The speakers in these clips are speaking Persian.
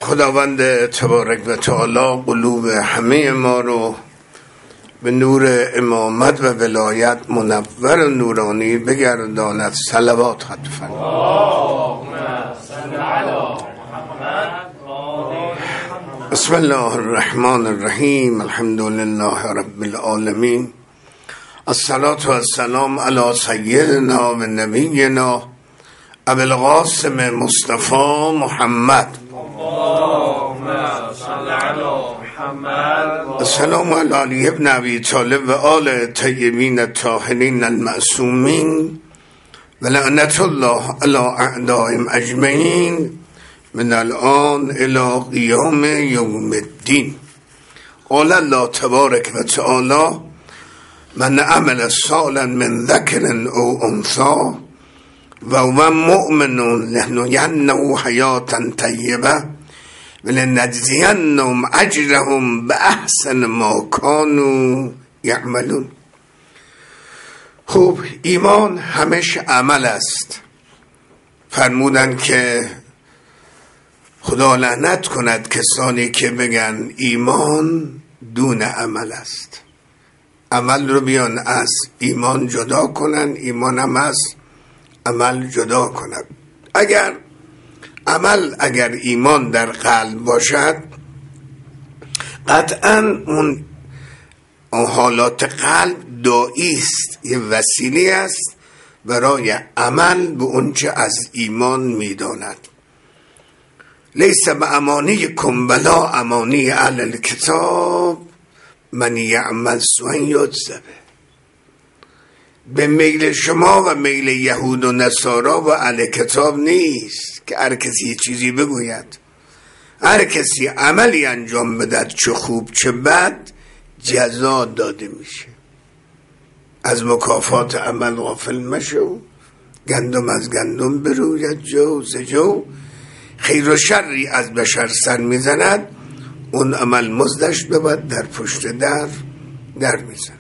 خداوند تبارک و تعالی قلوب همه ما رو به نور امامت و ولایت منور و نورانی بگرداند. صلوات خط فرمایید. بسم الله الرحمن الرحیم. الحمد لله رب العالمین. الصلاة و السلام علی سیدنا و نبینا ابی القاسم مصطفی محمد. السلام علی علی ابن ابی طالب و آل طیبین الطاهرین المعصومین و لعنت الله علی اعدائهم اجمعین من الان الی قیام یوم الدین. قال الله تبارک و تعالی من عمل صالحا من ذکر او انثی و هو مؤمن لنحیینه حیاة طیبه ولنجزینهم اجرهم باحسن ما كانوا یعملون. خب ایمان همش عمل است. فرمودن که خدا لعنت کند کسانی که بگن ایمان دون عمل است. عمل رو بیان از ایمان جدا کنن، ایمان هم از عمل جدا کنن. اگر ایمان در قلب باشد قطعا اون حالات قلب داعی است، یه وسیله است برای عمل به اونچه از ایمان میداند. لیس بامانیکم ولا امانی اهل الکتاب من یعمل سوءا یجزه به. به میل شما و میل یهود و نصارا و اهل کتاب نیست که هر کسی یه چیزی بگوید. هر کسی عملی انجام بدد، چه خوب چه بد، جزا داده میشه. از مکافات عمل غافل مشو، گندم از گندم بروید جو ز جو. خیر و شری از بشر سر میزند، اون عمل مزدش بود در پشت در میزند.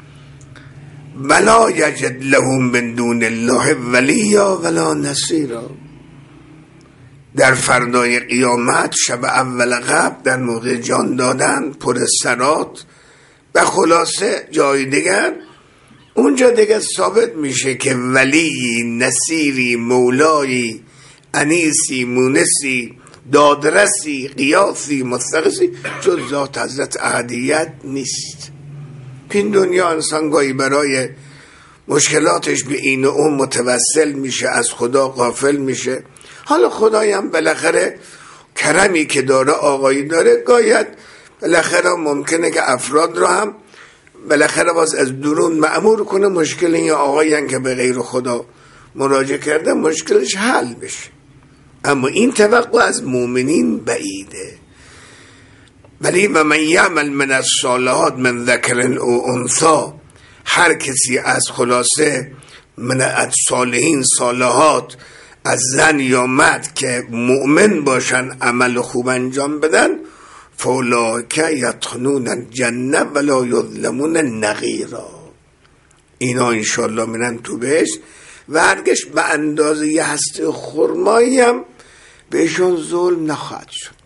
ولا یجد لهم من دون الله ولیا ولا نصیرا. در فردای قیامت شب اول قبر در موقع جان دادن پر سرات و خلاصه جای دیگر، اونجا دیگه ثابت میشه که ولی، نصیری، مولایی، انیسی، مونسی، دادرسی، قیاسی، مستقسی جز ذات حضرت احدیت نیست. این دنیا انسان گاهی برای مشکلاتش به این و اون متوسل میشه، از خدا غافل میشه. حالا خدایی هم بالاخره کرمی که داره، آقایی داره، گاید بالاخره ممکنه که افراد رو هم بالاخره باز از درون مأمور کنه مشکل این آقایی هم که به غیر خدا مراجعه کرده مشکلش حل بشه. اما این توقع از مؤمنین بعیده. ولی و من یعمل من الصالحات من ذکر او انثی، هر کسی از خلاصه من الصالحین، صالحات از زن یا مرد که مؤمن باشن، عمل خوب انجام بدن، فاولئک یدخلون الجنه ولا یظلمون نقیرا. اینا انشالله میرن تو بهشت و هرگز به اندازه یه هسته خرمایی هم بهشون ظلم نخواهد شد.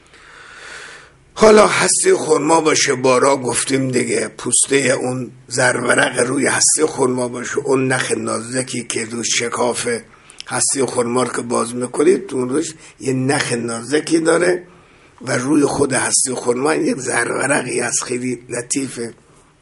حالا هسته خرما باشه، بارا گفتیم دیگه، پوسته اون زرورق روی هسته خرما باشه، اون نخ نازکی که رو شکاف هسته خرما رو که باز میکنید تو روش یه نخ نازکی داره و روی خود هسته خرما یک زرورقی از خیلی لطیفه.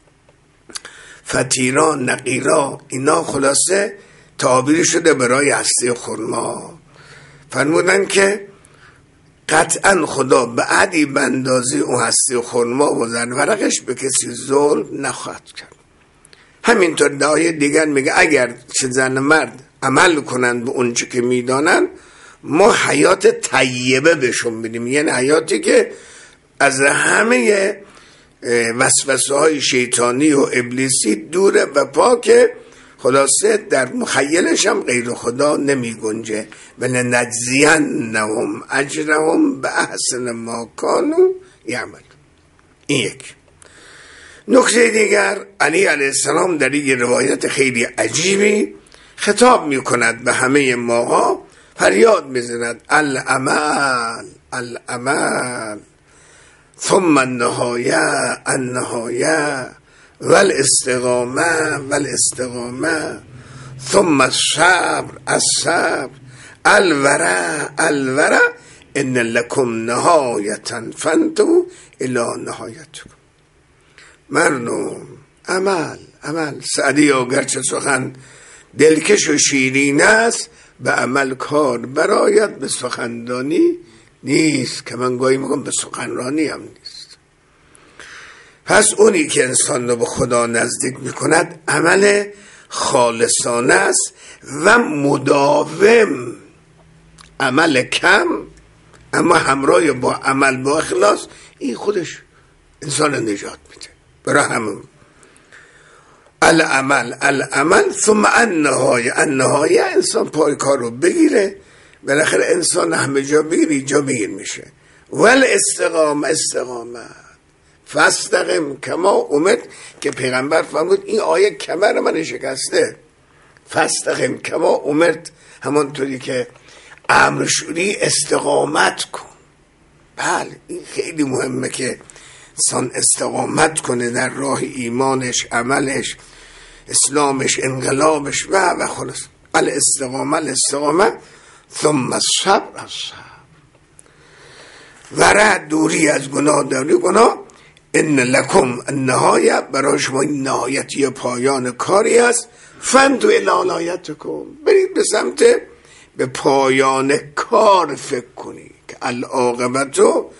فتیرا، نقیرا، اینا خلاصه تعبیر شده برای هسته خرما. فرمودن که قطعا خدا به عدی بندازی اون هسته خرما و زرورقش به کسی ظلم نخواهد کرد. همینطور دعای دیگر میگه اگر چه زن مرد عمل کنن به اون چه که میدانن، ما حیات طیبه بهشون بدیم، یعنی حیاتی که از همه وسوسه های شیطانی و ابلیسی دوره و پاکه. خلاصه در مخیلش هم غیر خدا نمی گنجه. ولنجزینهم اجرهم باحسن ما كانوا یعملون. این یک. نکته دیگر، علی علیه السلام در این روایت خیلی عجیبی خطاب می کند به همه ماها، فریاد می زند العمل العمل ثم النهایه والاستقامه ثم الصبر الورع ان لکم نهایتا فانتو الی نهایتکم. مردم عمل سعدی اگرچه سخن دلکش و شیرین است، به عمل کار برآید، به سخندانی نیست، که من گاهی میگم به سخنرانی هم نیست. پس اونی که انسان رو به خدا نزدیک میکند عمل خالصانه است و مداوم، عمل کم اما همراه با عمل با اخلاص، این خودش انسان نجات میده. برای همون العمل ثم النهایه انسان پای کار رو بگیره، بالاخره انسان همه جا بگیره جا بگیر میشه. والاستقامه فاستقم کما امرت، که پیغمبر فرمود این آیه کمر من شکسته. فاستقم کما امرت، همانطوری که امر شدی استقامت کن. بله این خیلی مهمه که انسان استقامت کنه در راه ایمانش، عملش، اسلامش، انقلابش و خلاص. الاستقامه ثم الصبر ورع، دوری از گناه، ان لکم النهایه، برای شما این نهایتی پایان کاری است. فانتو الی نهایتکم، برید به سمت به پایان کار فکر کنی که العاقبت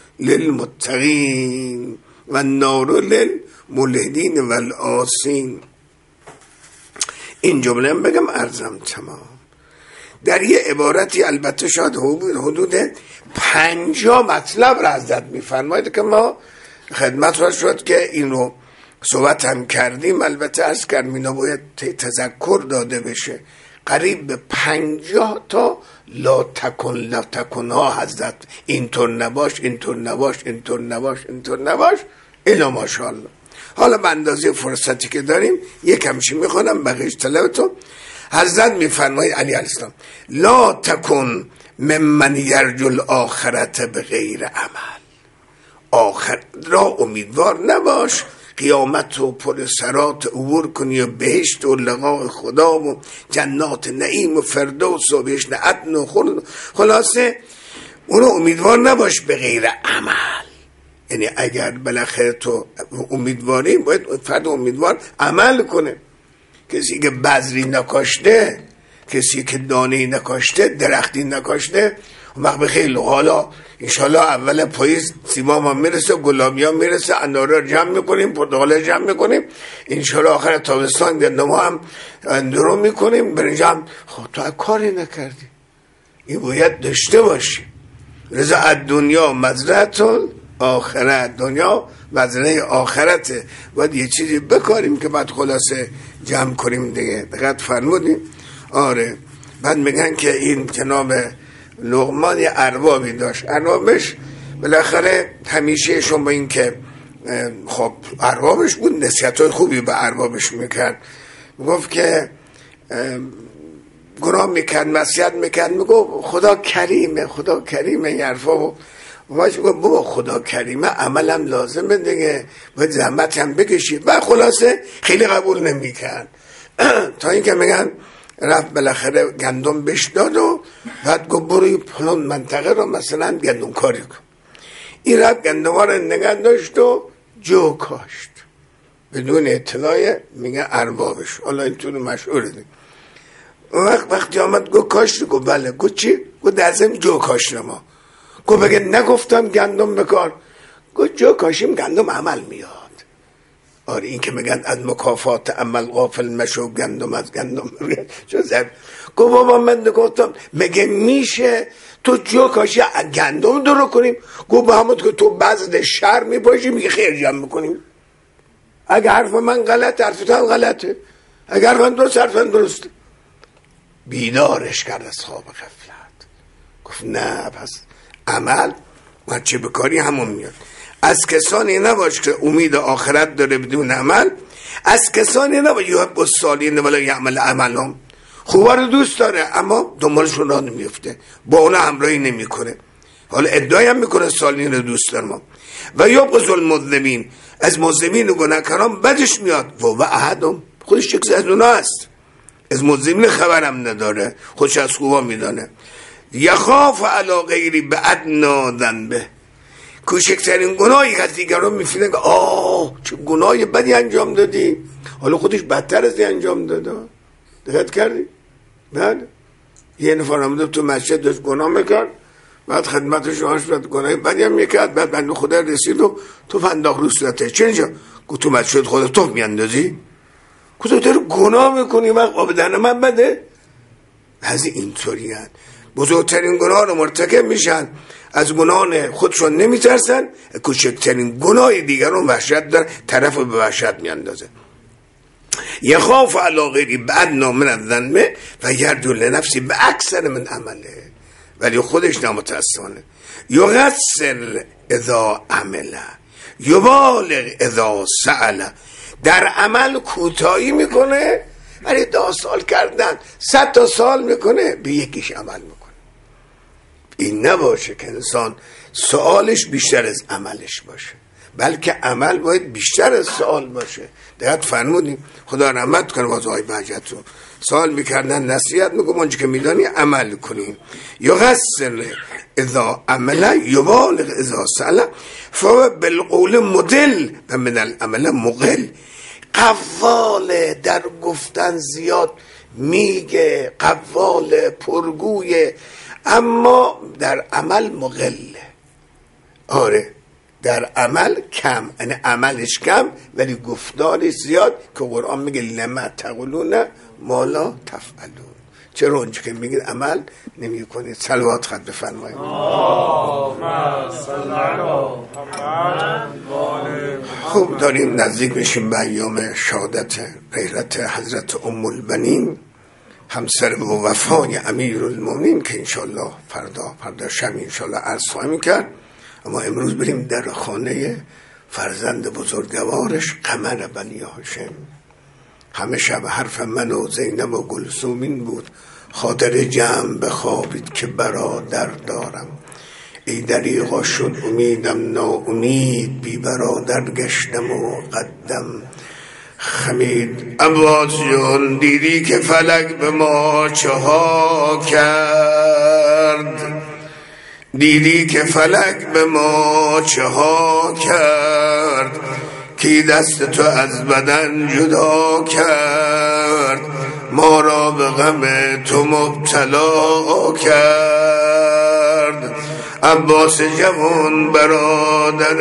للمتقین و النار للملحدین و العاصین. این جمله هم بگم عرضم تمام. در یه عبارتی البته شاید حدود 50 مطلب را حضرت میفرماید که ما خدمت را شد که این رو صحبت هم کردیم. البته از کردیم باید تذکر داده بشه. قریب به 50 تا لا تکن ها حضرت، اینطور نباش الا ماشاءالله. حالا به اندازه فرصتی که داریم یکم چی میخونم، بقیش تلاوتو. حضرت میفرماید علی السلام لا تکن ممن یرجو الاخرت بغیر عمل، آخر را امیدوار نباش قیامت و پرسرات عبور کنی و بهشت و لقاء خدا و جنات نعیم و فردوس و بهشت عدن و خلاصه اونو امیدوار نباش به غیر عمل. یعنی اگر بالاخره تو امیدواری باید فرد امیدوار عمل کنه. کسی که بذری نکاشته، کسی که دانه‌ای نکاشته، درختی نکاشته، اون وقت بخیر حالا انشالله اول پاییز سیمام هم میرسه، گلابی هم میرسه، اناره جمع میکنیم، پرتقاله جمع میکنیم، انشالله آخر تابستان گندم هم درو میکنیم، برنج هم. خب تو کاری نکردی. این باید داشته باشی. رضا الدنیا مزرعه آخرت، دنیا مزرعه آخرته. باید یه چیزی بکاریم که بعد خلاصه جمع کنیم دیگه. دقیق فرمودیم. آره بعد میگن که این جناب لقمان یه اربابی داشت، اربابش بالاخره همیشه شون با این که خب اربابش بود نصیحت‌های خوبی به اربابش میکرد، میگفت که گناه میکرد، نصیحت میکرد، میگفت خدا کریمه یه ارباب. باش گفت بابا خدا کریمه عملم لازمه دیگه، باید زحمت هم بکشی. و خلاصه خیلی قبول نمیکرد تا اینکه میگن رفت بالاخره گندم بهش داد و بعد گفت بروی پلان منطقه رو مثلا گندم کاری کن. این رفت گندم ها رو نگه داشت و جو کاشت بدون اطلاع میگه اربابش. حالا اینطور مشهوره دیگه. وقتی آمد گفت کاشت، گفت بله. گفت چی؟ گفت درزم جو کاشت ما. گفت بگه نگفتم گندم بکار. گفت جو کاشیم گندم عمل میاد. آره این که میگن از مکافات عمل غافل مشو، گندم از گندم چه زب. گفت بابا من نگفتم مگه میشه تو جو کاشی گندم درو کنیم؟ گفت به همون که تو بذل شر میپاشی میگه خیر جمع میکنیم. اگر حرف من غلط حرف تو غلطه، اگر من درست حرف من درسته. بیدارش کرد از خواب غفلت. گفت نه پس عمل و چه بکاری همون میاد. از کسانی نباش که امید آخرت داره بدون عمل، از کسانی نباش یحب الصالحین ولا یعمل عملهم، خوبا رو دوست داره اما دنبالشون راه نمیفته، با اونا همراهی نمیکنه. حالا ادعای هم میکنه سالین رو دوست دارم. و یبغض المذنبین، از مذنبین و گناهکاران بدش میاد. و احدهم، خودش یک از اونا است، از مذنبین خبرم نداره، خودش از خوبا میدانه. یخاف علی غیری بادنا ذنبه، کوچکترین گناهی که از دیگران میفینه که چه گناهی بدی انجام دادی، حالا خودش بدتر از انجام داده. دقت کردی؟ بله. یه نفر آمده تو مسجد داشت گناه میکرد، بعد خدمتش آنش بعد گناه بدی هم میکرد، بعد بنده خدا رسید و تو انداخت رو صورته. چه اینجا؟ گفت تو مسجد خدا تو میاندازی؟ گفت تو داری گناه میکنی وقت آبدن من بده؟ از اینطوری هست. بزرگترین گناه رو مرتکب میشن، از گناه خودشون نمیترسن، کوچکترین گناه دیگران وحشت دارن، طرف رو به وحشت میاندازه. یخاف علی غیری بادنا من الذنب و یرجو لنفسی به اکثر من عمله، ولی خودش نامتاسفانه. یقصر اذا عمل یبالغ اذا سأل، در عمل کوتاهی میکنه، ولی 10 سال کردن 100 تا سال میکنه، به یکیش عمل میکنه. این نباشه که انسان سوالش بیشتر از عملش باشه، بلکه عمل باید بیشتر از سوال باشه. دقیق فرمودیم. خدا رحمت کنه واسه بهجتون، سوال میکردن نصیحت میگم اونجا که میدانی عمل کنیم. یقصر اذا عمل یبالغ اذا سأل فهو بالقول مدل و من العمل مقل. قوال، در گفتن زیاد میگه، قوال پرگویه، اما در عمل مقله. آره در عمل کم، یعنی عملش کم ولی گفتارش زیاد، که قرآن میگه لما تقولون ما لا تفعلون. چرا اونجا که میگه عمل نمی کنید؟ صلوات خط بفرمایید. خب داریم نزدیک میشیم به ایام شهادت غیرت حضرت ام البنین، همسر و وفای امیرالمومنین، که انشالله فردا شب انشالله عرض خواهیم کرد. اما امروز بریم در خانه فرزند بزرگوارش قمر بنی هاشم. همه شب حرف من و زینب و گلسومین بود، خاطر جمع بخوابید که برادر دارم. ای دریغا شد امیدم ناامید، بی برادر گشتم و قدم خمید. عباس جون دیدی که فلک به ما چه ها کرد، دیدی که فلک به ما چه ها کرد، کی دست تو از بدن جدا کرد، ما را به غم تو مبتلا کرد. عباس جوان برادر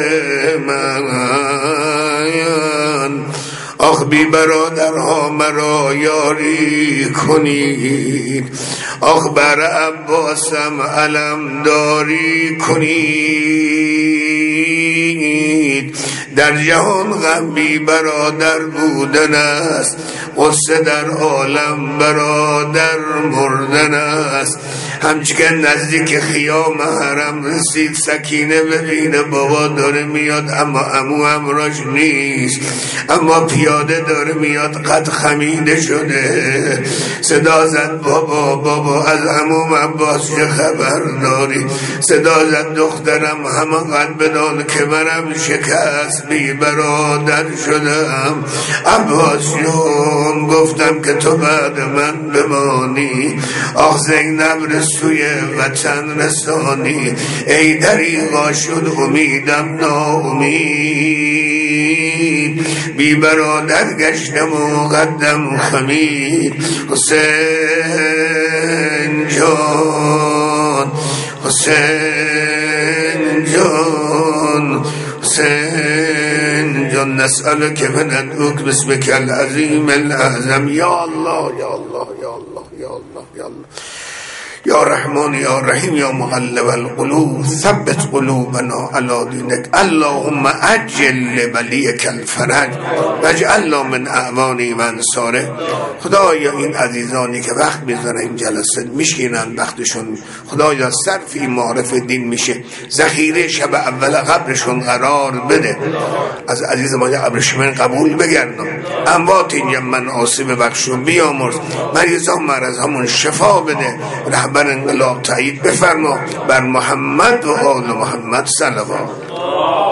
من، آخ بی برادرها مرا یاری کنید، آخ بر عباسم علم داری کنید. در جهان غم بی برادر بودن است، قصه در عالم برادر مردن است. همچه که نزدیک خیام حرم رسید، سکینه ببینه بابا داره میاد اما عمو همراش نیست، اما پیاده داره میاد قد خمیده شده. صدا زد بابا از عموم عباس چه خبر داری؟ صدا زد دخترم همان قد بدان که منم شکست بی برادر شدم. عباس جون گفتم که تو بعد من بمانی، آخ زینب سوی وطن رسانی. ای دریغا شد امیدم ناامید، بی برادر گشتم و قدم خمید. حسین جان، حسین جان، حسین جان، نسألك فندعوك باسمك العظیم الاعظم. یا الله یا الله یا الله یا الله یا الله یا رحمان یا رحیم یا مقلب القلوب ثبت قلوبنا علی دینک. اللهم عجل لولیک الفرج واجعلنا من اعوانه و انصاره. خدایا این عزیزانی که وقت میذارن این جلسه میشینن وقتشون، خدایا صرف این معرف دین میشه، ذخیره شب اول قبرشون قرار بده. از عزیز ما قبرش من قبول بگردم، اموات اینجا من آسیب بخشون بیامرز، مریضان مرض همون شفا بده، رهبر بر انقلاب تایید بفرما. بر محمد و آل محمد صلوات.